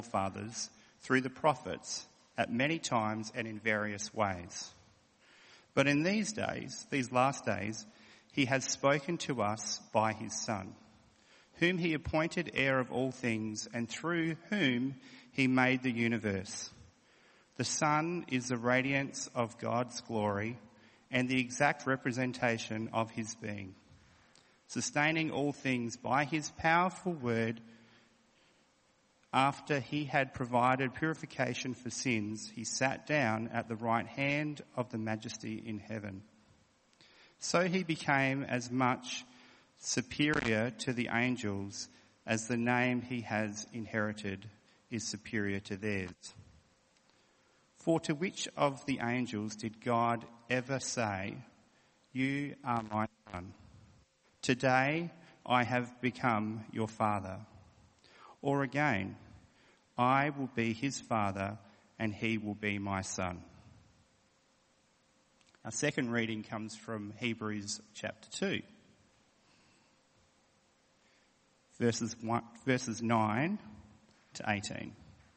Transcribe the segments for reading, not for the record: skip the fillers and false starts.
fathers through the prophets at many times and in various ways. But in these last days, he has spoken to us by his Son, whom he appointed heir of all things and through whom he made the universe. The Son is the radiance of God's glory and the exact representation of his being, sustaining all things by his powerful word. After he had provided purification for sins, he sat down at the right hand of the Majesty in heaven. So he became as much superior to the angels as the name he has inherited is superior to theirs. For to which of the angels did God ever say, "You are my son. Today I have become your father"? Or again, "I will be his father and he will be my son"? Our second reading comes from Hebrews chapter 2, verses 9 to 18.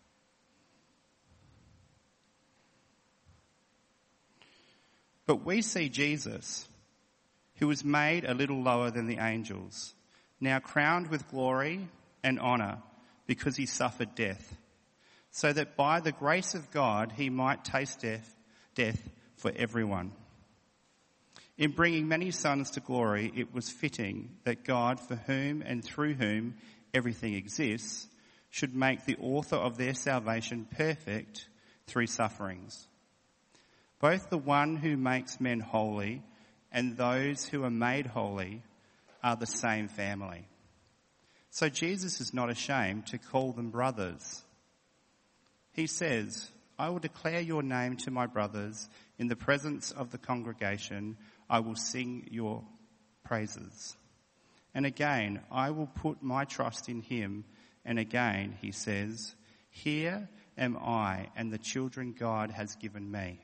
But we see Jesus, who was made a little lower than the angels, now crowned with glory and honour, because he suffered death, so that by the grace of God he might taste death for everyone. In bringing many sons to glory, it was fitting that God, for whom and through whom everything exists, should make the author of their salvation perfect through sufferings. Both the one who makes men holy and those who are made holy are the same family. So Jesus is not ashamed to call them brothers. He says, "I will declare your name to my brothers. In the presence of the congregation, I will sing your praises." And again, "I will put my trust in him." And again, he says, "Here am I and the children God has given me."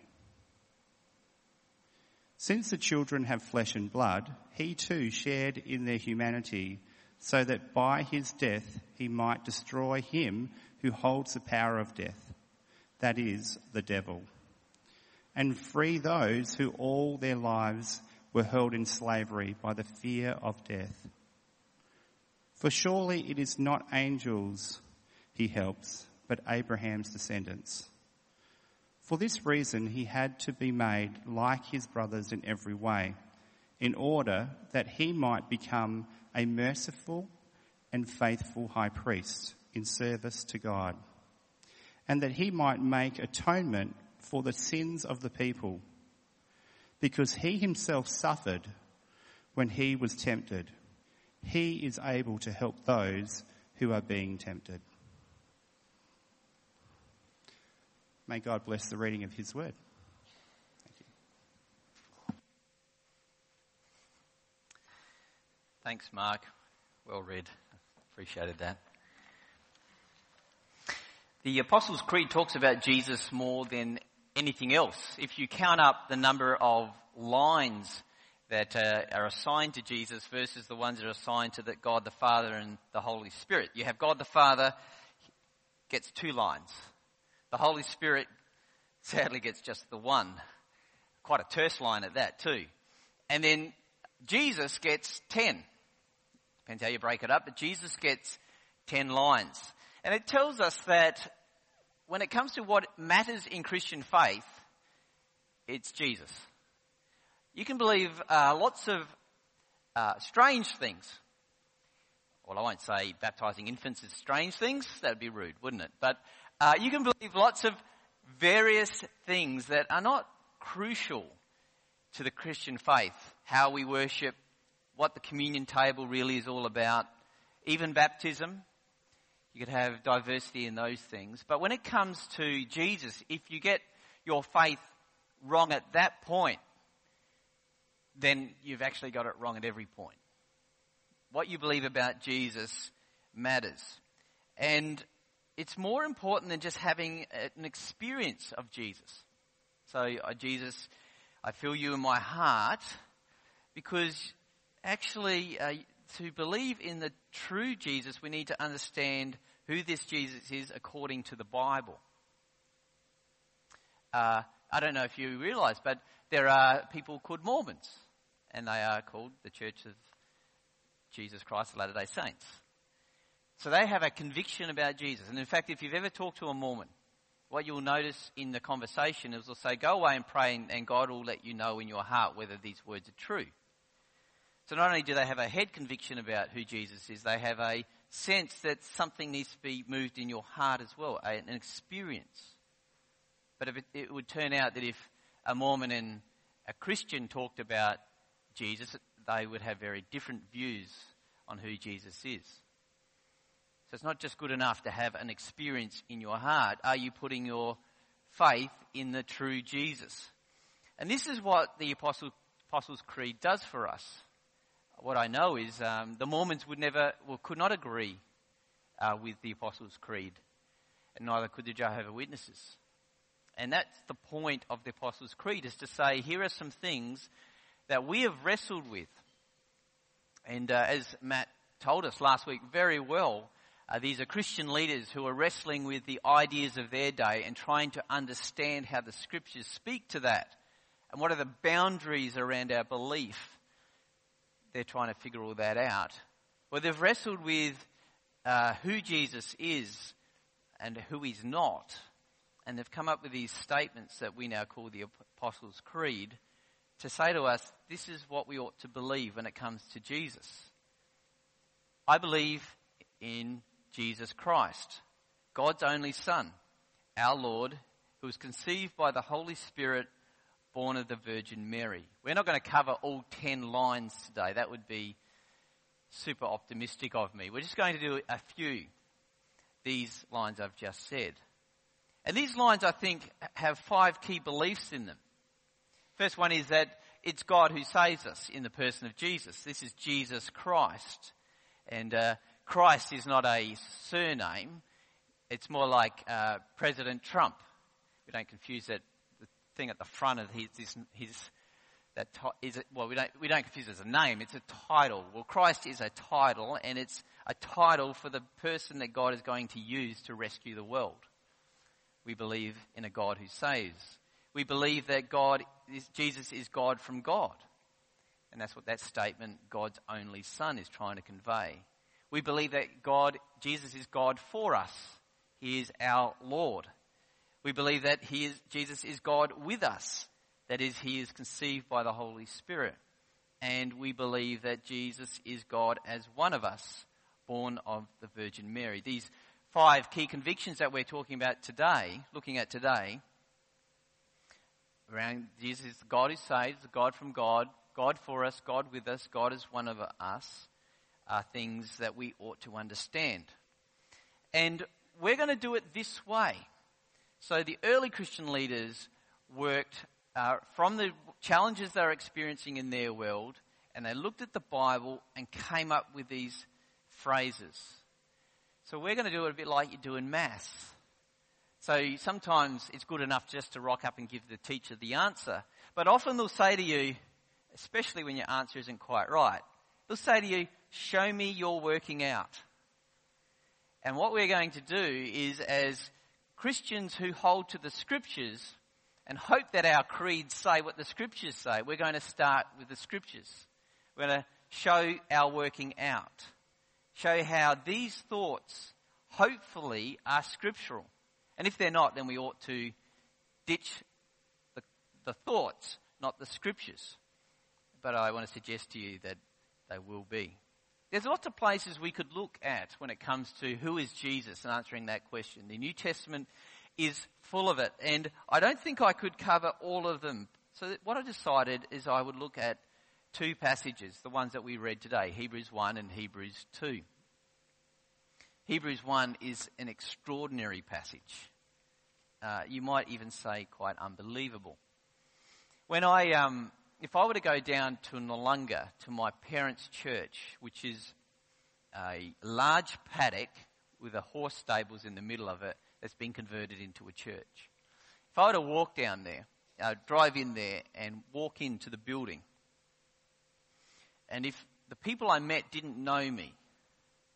Since the children have flesh and blood, he too shared in their humanity, so that by his death he might destroy him who holds the power of death, that is, the devil, and free those who all their lives were held in slavery by the fear of death. For surely it is not angels he helps, but Abraham's descendants. For this reason he had to be made like his brothers in every way, in order that he might become a merciful and faithful high priest in service to God, and that he might make atonement for the sins of the people, because he himself suffered when he was tempted. He is able to help those who are being tempted. May God bless the reading of his word. Thank you. Thanks, Mark. Well read. Appreciated that. The Apostles' Creed talks about Jesus more than anything else. If you count up the number of lines that are assigned to Jesus versus the ones that are assigned to God the Father and the Holy Spirit, you have God the Father gets 2 lines. The Holy Spirit sadly gets just the one. Quite a terse line at that too. And then Jesus gets 10. Depends how you break it up, but Jesus gets 10 lines. And it tells us that when it comes to what matters in Christian faith, it's Jesus. You can believe lots of strange things. Well, I won't say baptizing infants is strange things. That would be rude, wouldn't it? But you can believe lots of various things that are not crucial to the Christian faith. How we worship, what the communion table really is all about, even baptism. You could have diversity in those things. But when it comes to Jesus, if you get your faith wrong at that point, then you've actually got it wrong at every point. What you believe about Jesus matters. And it's more important than just having an experience of Jesus. So, Jesus, I feel you in my heart, because actually to believe in the true Jesus, we need to understand who this Jesus is according to the Bible. I don't know if you realise, but there are people called Mormons, and they are called the Church of Jesus Christ of Latter-day Saints. So they have a conviction about Jesus. And in fact, if you've ever talked to a Mormon, what you'll notice in the conversation is they'll say, go away and pray, and God will let you know in your heart whether these words are true. So not only do they have a head conviction about who Jesus is, they have a sense that something needs to be moved in your heart as well, an experience. But if it would turn out that if a Mormon and a Christian talked about Jesus, they would have very different views on who Jesus is. So it's not just good enough to have an experience in your heart. Are you putting your faith in the true Jesus? And this is what the Apostles' Creed does for us. What I know is the Mormons could not agree with the Apostles' Creed, and neither could the Jehovah's Witnesses. And that's the point of the Apostles' Creed, is to say, here are some things that we have wrestled with. And as Matt told us last week very well, these are Christian leaders who are wrestling with the ideas of their day and trying to understand how the Scriptures speak to that. And what are the boundaries around our belief? They're trying to figure all that out. Well, they've wrestled with who Jesus is and who he's not. And they've come up with these statements that we now call the Apostles' Creed to say to us, this is what we ought to believe when it comes to Jesus. I believe in Jesus Christ, God's only Son, our Lord, who was conceived by the Holy Spirit, born of the Virgin Mary. We're not going to cover all 10 lines today. That would be super optimistic of me. We're just going to do a few, these lines I've just said. And these lines, I think, have 5 key beliefs in them. First one is that it's God who saves us in the person of Jesus. This is Jesus Christ. And Christ is not a surname. It's more like President Trump. We don't confuse that. The thing at the front of we don't confuse it as a name. It's a title. Well, Christ is a title, and it's a title for the person that God is going to use to rescue the world. We believe in a God who saves. We believe that Jesus is God from God. And that's what that statement, God's only Son, is trying to convey. We believe that Jesus is God for us. He is our Lord. We believe that Jesus is God with us. That is, he is conceived by the Holy Spirit. And we believe that Jesus is God as one of us, born of the Virgin Mary. These 5 key convictions that we're looking at today, around Jesus is the God who saves, the God from God, God for us, God with us, God as one of us, are things that we ought to understand. And we're going to do it this way. So the early Christian leaders worked from the challenges they're experiencing in their world, and they looked at the Bible and came up with these phrases. So we're going to do it a bit like you do in maths. So sometimes it's good enough just to rock up and give the teacher the answer. But often they'll say to you, especially when your answer isn't quite right, they'll say to you, show me your working out. And what we're going to do is, as Christians who hold to the Scriptures and hope that our creeds say what the Scriptures say, we're going to start with the Scriptures. We're going to show our working out. Show how these thoughts, hopefully, are scriptural. And if they're not, then we ought to ditch the thoughts, not the Scriptures. But I want to suggest to you that they will be. There's lots of places we could look at when it comes to who is Jesus and answering that question. The New Testament is full of it, and I don't think I could cover all of them. So what I decided is I would look at 2 passages, the ones that we read today, Hebrews 1 and Hebrews 2. Hebrews 1 is an extraordinary passage. You might even say quite unbelievable. When if I were to go down to Noarlunga, to my parents' church, which is a large paddock with a horse stables in the middle of it that's been converted into a church. If I were to walk down there, drive in there and walk into the building, and if the people I met didn't know me,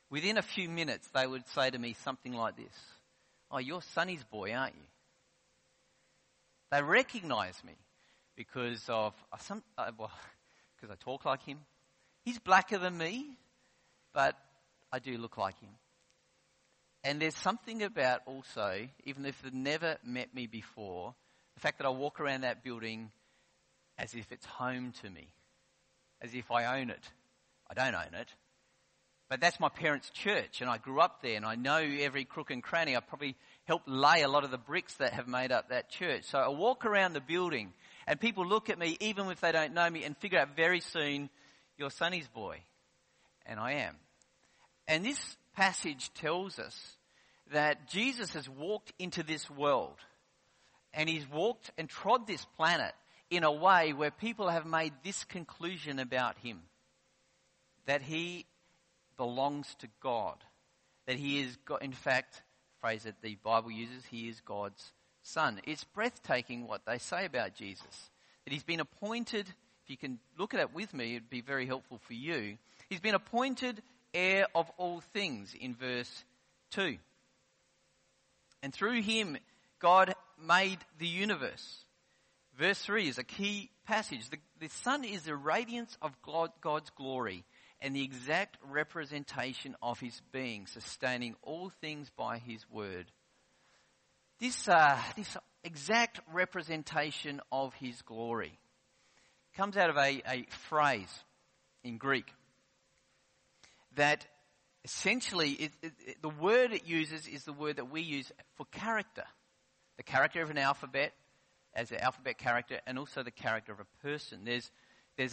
within a few minutes they would say to me something like this: "Oh, you're Sonny's boy, aren't you?" They recognise me because because I talk like him. He's blacker than me, but I do look like him. And there's something about also, even if they've never met me before, the fact that I walk around that building as if it's home to me, as if I own it. I don't own it, but that's my parents' church, and I grew up there, and I know every crook and cranny. I probably helped lay a lot of the bricks that have made up that church. So I walk around the building, and people look at me, even if they don't know me, and figure out very soon, "You're Sonny's boy." And I am. And this passage tells us that Jesus has walked into this world, and he's walked and trod this planet in a way where people have made this conclusion about him: that he belongs to God, that he is, in fact, phrase that the Bible uses, he is God's son. It's breathtaking what they say about Jesus, that he's been appointed. If you can look at it with me, it'd be very helpful for you. He's been appointed heir of all things in verse 2. And through him, God made the universe. Verse 3 is a key passage. The Son is the radiance of God's glory and the exact representation of his being, sustaining all things by his word. This exact representation of his glory comes out of a phrase in Greek that essentially, the word it uses is the word that we use for character. The character of an alphabet as an alphabet character, and also the character of a person. There's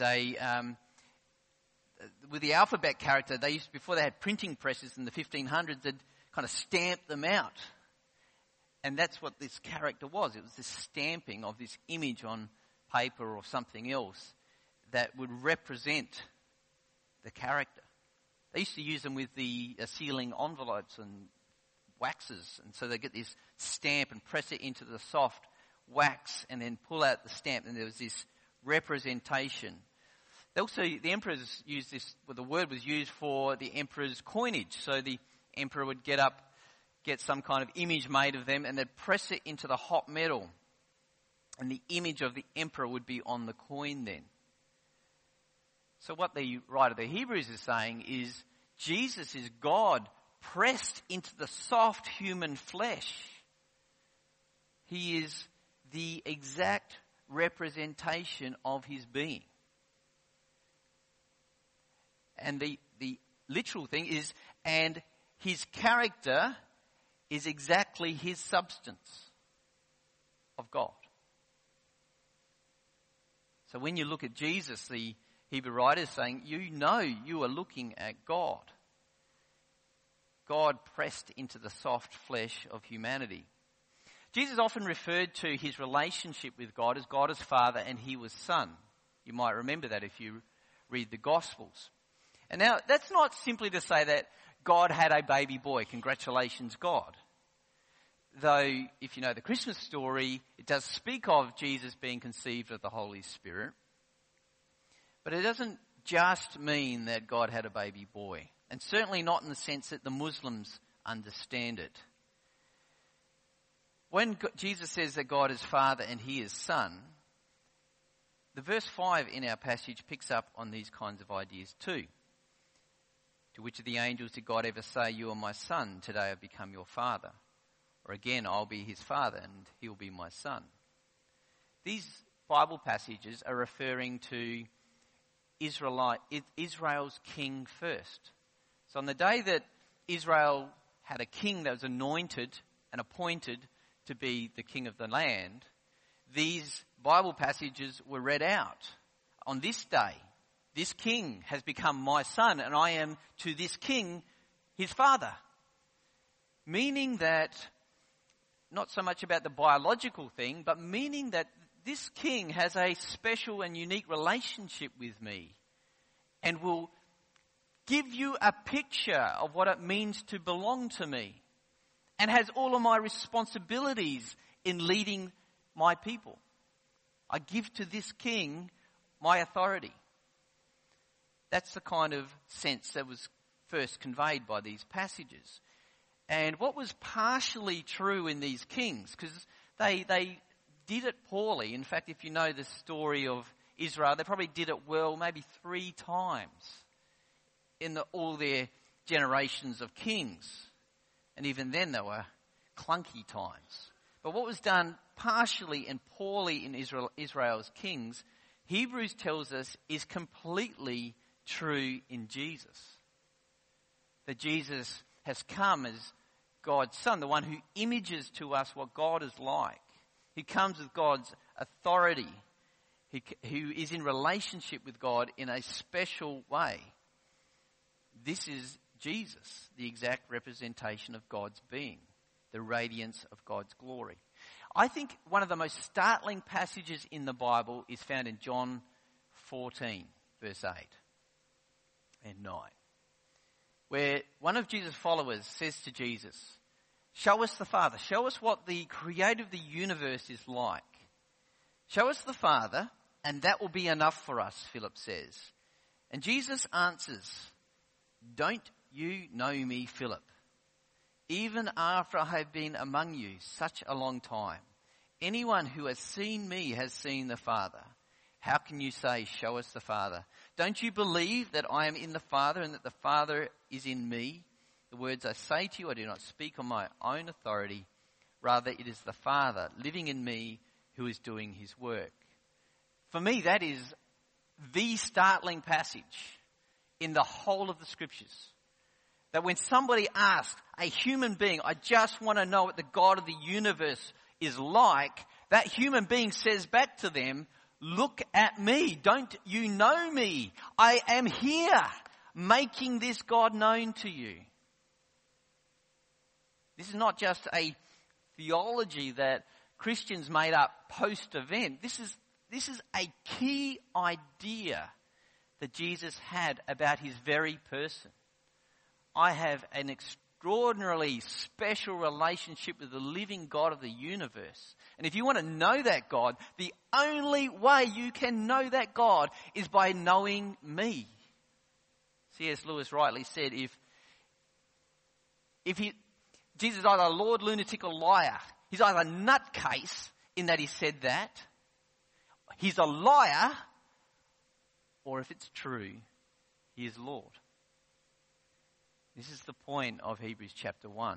with the alphabet character, before they had printing presses in the 1500s, they'd kind of stamp them out. And that's what this character was. It was this stamping of this image on paper or something else that would represent the character. They used to use them with the sealing envelopes and waxes. And so they get this stamp and press it into the soft wax and then pull out the stamp. And there was this representation. The emperors used this, the word was used for the emperor's coinage. So the emperor would get some kind of image made of them, and they'd press it into the hot metal. And the image of the emperor would be on the coin then. So what the writer of the Hebrews is saying is Jesus is God pressed into the soft human flesh. He is the exact representation of his being. And the literal thing is, and his character is exactly his substance of God. So when you look at Jesus, the Hebrew writer is saying, you know you are looking at God. God pressed into the soft flesh of humanity. Jesus often referred to his relationship with God as Father, and he was Son. You might remember that if you read the Gospels. And now, that's not simply to say that God had a baby boy. Congratulations, God. Though, if you know the Christmas story, it does speak of Jesus being conceived of the Holy Spirit. But it doesn't just mean that God had a baby boy. And certainly not in the sense that the Muslims understand it. When Jesus says that God is Father and he is Son, the verse 5 in our passage picks up on these kinds of ideas too. To which of the angels did God ever say, "You are my son, today I've become your father"? Or again, "I'll be his father and he'll be my son"? These Bible passages are referring to Israel's king first. So on the day that Israel had a king that was anointed and appointed to be the king of the land, these Bible passages were read out. On this day, this king has become my son, and I am to this king his father. Meaning that, not so much about the biological thing, but meaning that this king has a special and unique relationship with me and will give you a picture of what it means to belong to me and has all of my responsibilities in leading my people. I give to this king my authority. That's the kind of sense that was first conveyed by these passages. And what was partially true in these kings, because they did it poorly. In fact, if you know the story of Israel, they probably did it well maybe 3 times in all their generations of kings. And even then they were clunky times. But what was done partially and poorly in Israel's kings, Hebrews tells us is completely true in Jesus. That Jesus has come as God's Son, the one who images to us what God is like. He comes with God's authority, who is in relationship with God in a special way. This is Jesus, the exact representation of God's being, the radiance of God's glory. I think one of the most startling passages in the Bible is found in John 14, verse 8 and 9, where one of Jesus' followers says to Jesus, "Show us the Father. Show us what the creator of the universe is like. Show us the Father, and that will be enough for us," Philip says. And Jesus answers, "Don't you know me, Philip? Even after I have been among you such a long time, anyone who has seen me has seen the Father. How can you say, 'Show us the Father'? Don't you believe that I am in the Father and that the Father is in me? The words I say to you, I do not speak on my own authority. Rather, it is the Father living in me who is doing his work." For me, that is the startling passage in the whole of the Scriptures. That when somebody asks a human being, "I just want to know what the God of the universe is like," that human being says back to them, "Look at me. Don't you know me? I am here making this God known to you." This is not just a theology that Christians made up post-event. This is a key idea that Jesus had about his very person. I have an extraordinarily special relationship with the living God of the universe. And if you want to know that God, the only way you can know that God is by knowing me. C.S. Lewis rightly said, Jesus is either a Lord, lunatic, or liar. He's either a nutcase in that he said that, he's a liar, or if it's true, he is Lord. This is the point of Hebrews chapter 1,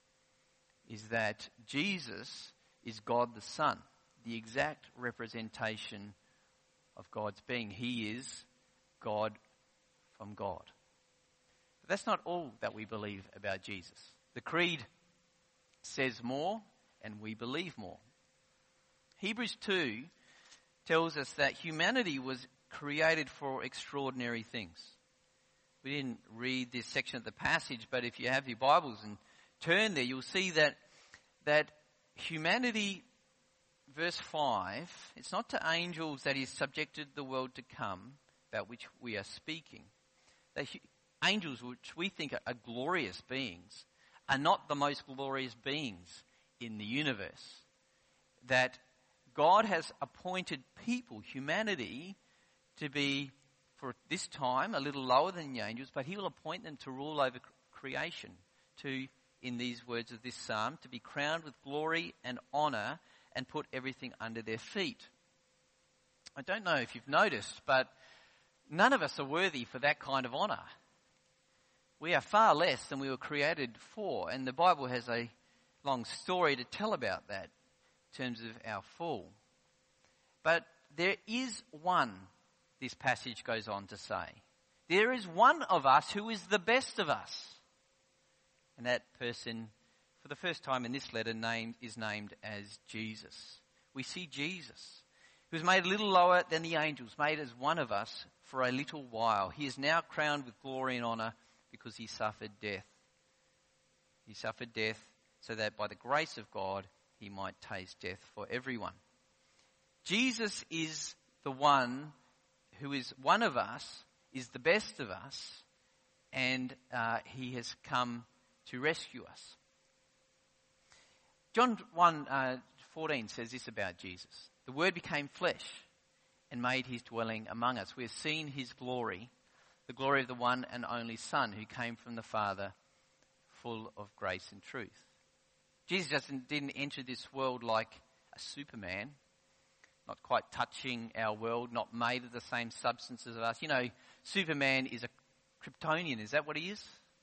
is that Jesus is God the Son, the exact representation of God's being. He is God from God. But that's not all that we believe about Jesus. The Creed says more, and we believe more. Hebrews 2 tells us that humanity was created for extraordinary things. We didn't read this section of the passage, but if you have your Bibles and turn there, you'll see that humanity, verse 5, it's not to angels that is subjected the world to come, about which we are speaking. That angels, which we think are glorious beings, are not the most glorious beings in the universe. That God has appointed people, humanity, to be, for this time, a little lower than the angels, but he will appoint them to rule over creation, to, in these words of this psalm, to be crowned with glory and honour and put everything under their feet. I don't know if you've noticed, but none of us are worthy for that kind of honour. We are far less than we were created for, and the Bible has a long story to tell about that in terms of our fall. But there is one, this passage goes on to say. There is one of us who is the best of us. And that person, for the first time in this letter, is named as Jesus. We see Jesus, who was made a little lower than the angels, made as one of us for a little while. He is now crowned with glory and honour because he suffered death. He suffered death so that by the grace of God he might taste death for everyone. Jesus is the one who is one of us, is the best of us, and he has come to rescue us. John 1:14 says this about Jesus. The Word became flesh and made his dwelling among us. We have seen his glory, the glory of the one and only Son who came from the Father, full of grace and truth. Jesus didn't enter this world like a Superman, not quite touching our world, not made of the same substances as us. You know, Superman is a Kryptonian. Is that what he is?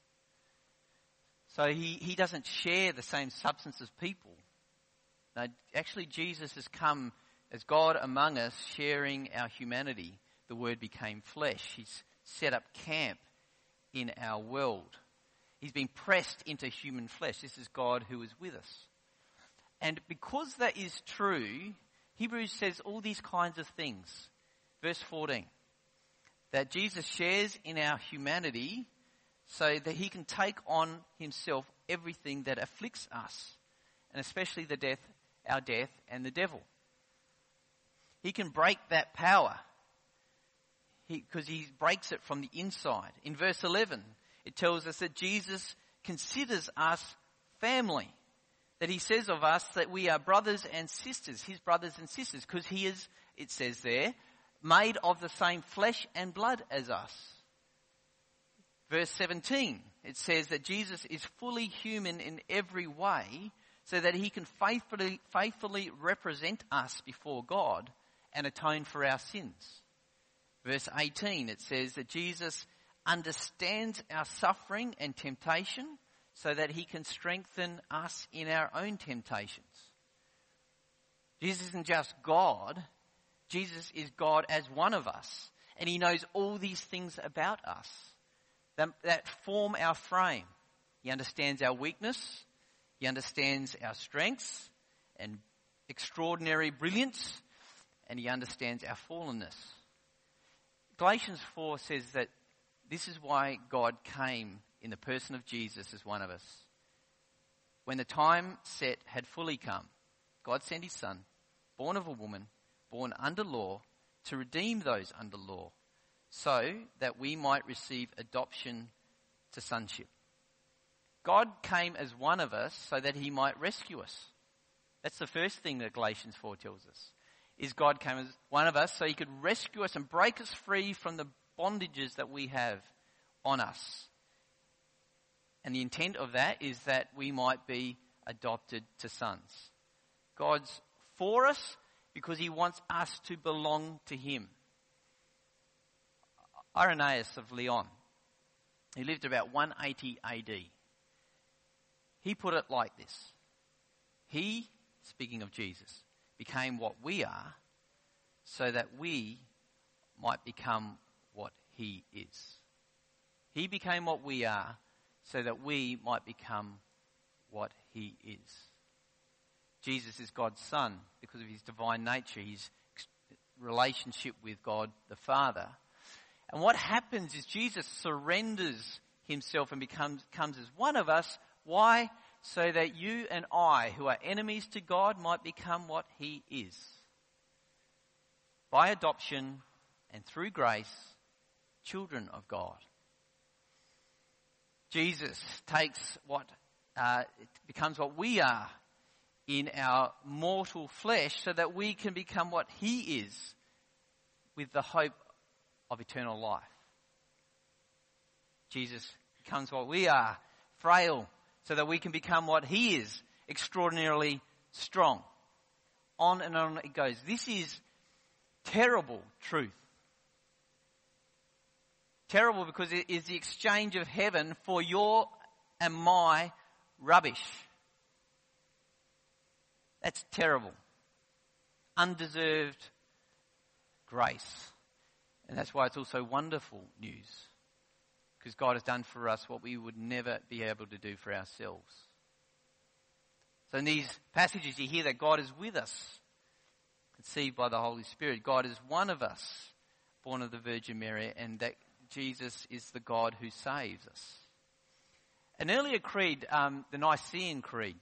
So he doesn't share the same substance as people. No, actually, Jesus has come as God among us, sharing our humanity. The Word became flesh. He's set up camp in our world. He's been pressed into human flesh. This is God who is with us. And because that is true, Hebrews says all these kinds of things. Verse 14, that Jesus shares in our humanity so that he can take on himself everything that afflicts us, and especially our death and the devil. He can break that power because he breaks it from the inside. In verse 11, it tells us that Jesus considers us family. That he says of us that we are brothers and sisters, his brothers and sisters, because he is, it says there, made of the same flesh and blood as us. Verse 17, it says that Jesus is fully human in every way so that he can faithfully represent us before God and atone for our sins. Verse 18, it says that Jesus understands our suffering and temptation so that he can strengthen us in our own temptations. Jesus isn't just God. Jesus is God as one of us. And he knows all these things about us that form our frame. He understands our weakness. He understands our strengths and extraordinary brilliance. And he understands our fallenness. Galatians 4 says that this is why God came in the person of Jesus as one of us. When the time set had fully come, God sent his Son, born of a woman, born under law, to redeem those under law, so that we might receive adoption to sonship. God came as one of us so that he might rescue us. That's the first thing that Galatians 4 tells us, is God came as one of us so he could rescue us and break us free from the bondages that we have on us. And the intent of that is that we might be adopted to sons. God's for us because he wants us to belong to him. Irenaeus of Lyon, he lived about 180 AD. He put it like this. He, speaking of Jesus, became what we are so that we might become what he is. He became what we are so that we might become what he is. Jesus is God's Son because of his divine nature, his relationship with God the Father. And what happens is Jesus surrenders himself and comes as one of us. Why? So that you and I, who are enemies to God, might become what he is. By adoption and through grace, children of God. Jesus takes it becomes what we are in our mortal flesh so that we can become what he is with the hope of eternal life. Jesus becomes what we are, frail, so that we can become what he is, extraordinarily strong. On and on it goes. This is terrible truth. Terrible because it is the exchange of heaven for your and my rubbish. That's terrible. Undeserved grace. And that's why it's also wonderful news. Because God has done for us what we would never be able to do for ourselves. So in these passages you hear that God is with us, conceived by the Holy Spirit. God is one of us, born of the Virgin Mary, and that Jesus is the God who saves us. An earlier creed, the Nicene Creed,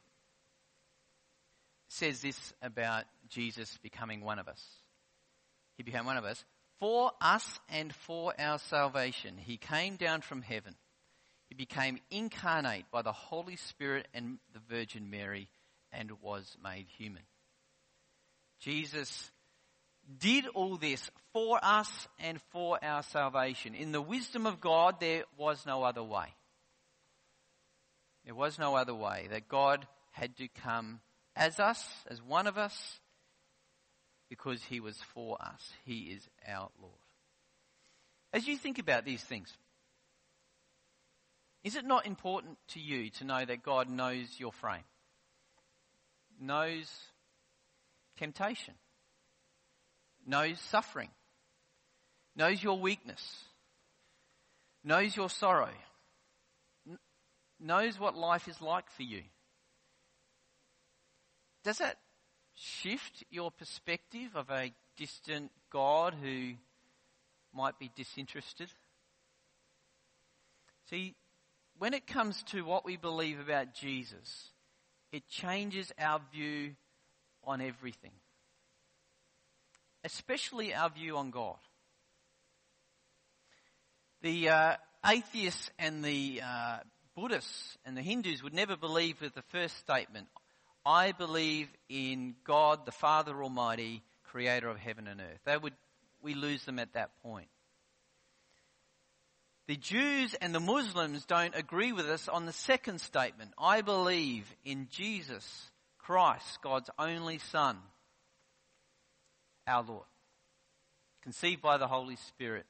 says this about Jesus becoming one of us. He became one of us. For us and for our salvation, he came down from heaven. He became incarnate by the Holy Spirit and the Virgin Mary and was made human. Jesus did all this for us and for our salvation. In the wisdom of God, there was no other way. There was no other way, that God had to come as us, as one of us, because he was for us. He is our Lord. As you think about these things, is it not important to you to know that God knows your frame, knows temptation, knows suffering, knows your weakness, knows your sorrow, knows what life is like for you? Does that shift your perspective of a distant God who might be disinterested? See, when it comes to what we believe about Jesus, it changes our view on everything, especially our view on God. The atheists and the Buddhists and the Hindus would never believe with the first statement, I believe in God, the Father Almighty, creator of heaven and earth. We lose them at that point. The Jews and the Muslims don't agree with us on the second statement. I believe in Jesus Christ, God's only Son, our Lord, conceived by the Holy Spirit.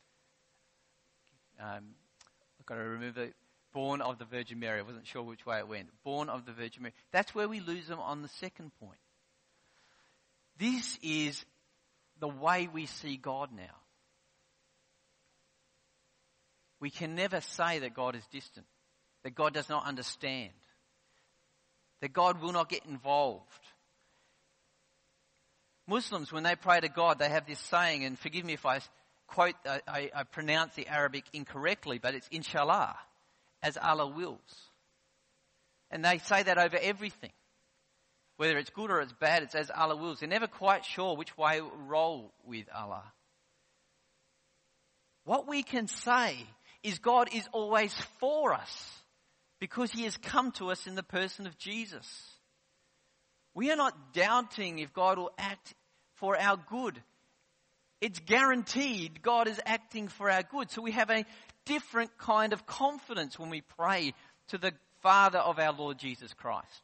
I've got to remove it. Born of the Virgin Mary. I wasn't sure which way it went. Born of the Virgin Mary. That's where we lose them on the second point. This is the way we see God now. We can never say that God is distant, that God does not understand, that God will not get involved. Muslims, when they pray to God, they have this saying, and forgive me if I quote, I pronounce the Arabic incorrectly, but it's inshallah, as Allah wills. And they say that over everything. Whether it's good or it's bad, it's as Allah wills. They're never quite sure which way it will roll with Allah. What we can say is God is always for us because he has come to us in the person of Jesus. We are not doubting if God will act for our good. It's guaranteed God is acting for our good. So we have a different kind of confidence when we pray to the Father of our Lord Jesus Christ.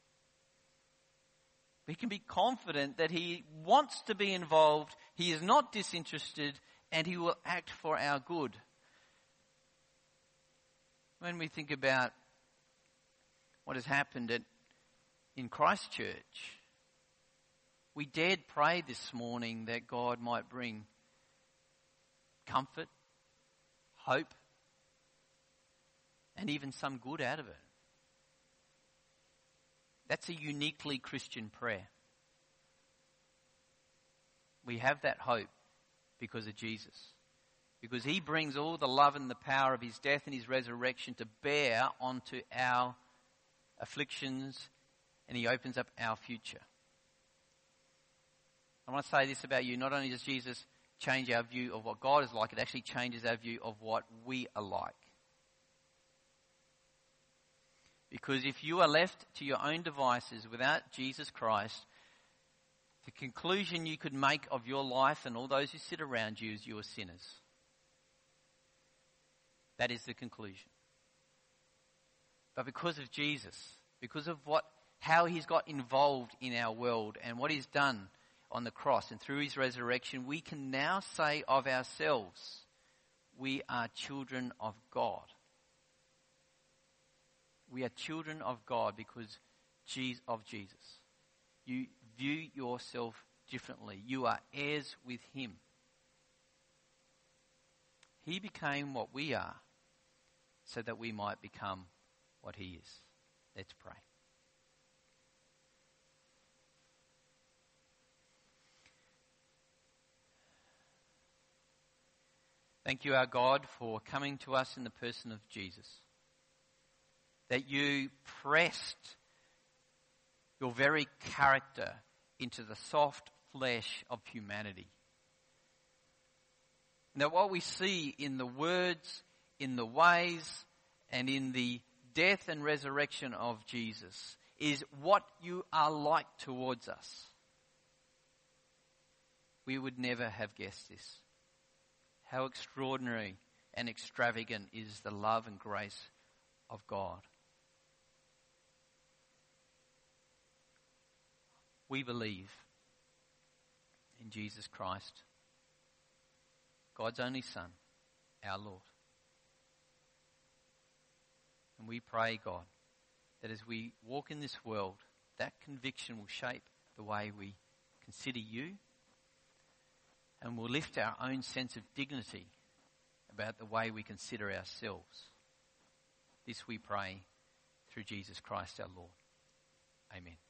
We can be confident that he wants to be involved, he is not disinterested, and he will act for our good. When we think about what has happened in Christchurch, we dared pray this morning that God might bring comfort, hope, and even some good out of it. That's a uniquely Christian prayer. We have that hope because of Jesus. Because he brings all the love and the power of his death and his resurrection to bear onto our afflictions, and he opens up our future. I want to say this about you. Not only does Jesus change our view of what God is like, it actually changes our view of what we are like. Because if you are left to your own devices without Jesus Christ, the conclusion you could make of your life and all those who sit around you is you are sinners. That is the conclusion. But because of Jesus, because of how he's got involved in our world and what he's done on the cross and through his resurrection, we can now say of ourselves, we are children of God. We are children of God because of Jesus. You view yourself differently. You are heirs with him. He became what we are so that we might become what he is. Let's pray. Thank you, our God, for coming to us in the person of Jesus. That you pressed your very character into the soft flesh of humanity. And that what we see in the words, in the ways, and in the death and resurrection of Jesus is what you are like towards us. we would never have guessed this. How extraordinary and extravagant is the love and grace of God. We believe in Jesus Christ, God's only Son, our Lord. And we pray, God, that as we walk in this world, that conviction will shape the way we consider you, and will lift our own sense of dignity about the way we consider ourselves. This we pray through Jesus Christ our Lord. Amen.